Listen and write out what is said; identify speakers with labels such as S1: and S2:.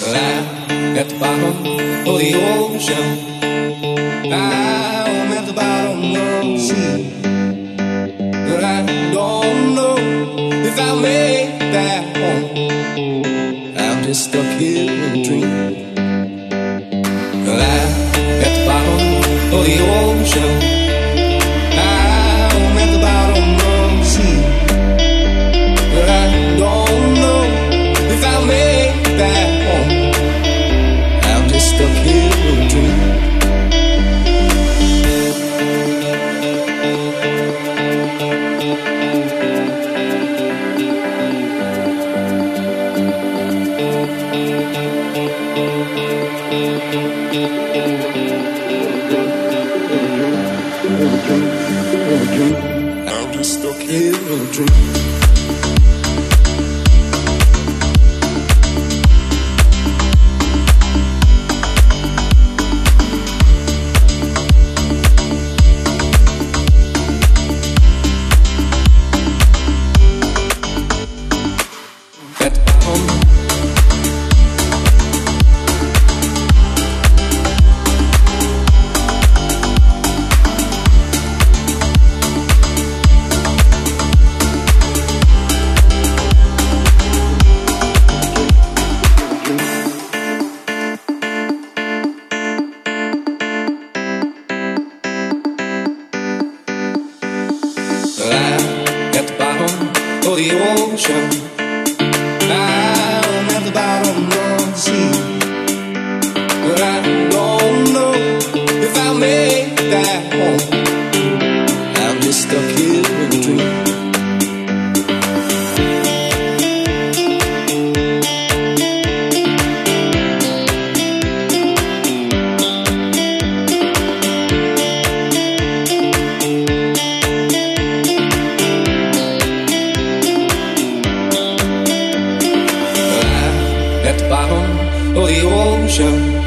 S1: Lie at the bottom of the ocean. I'm at the bottom of the sea, but I don't know if I'll make that home. I'm just stuck here in a dream. Lie at the bottom of the ocean. I'm at the bottom of the sea, but I don't know if I'll make that home. I'm just stuck here in a dream. I'm just stuck here in a dream. At the bottom of the ocean, I'm at the bottom of the sea, but I don't know if I'll make that home. I'm just stuck here in a dream. At the bottom of the ocean,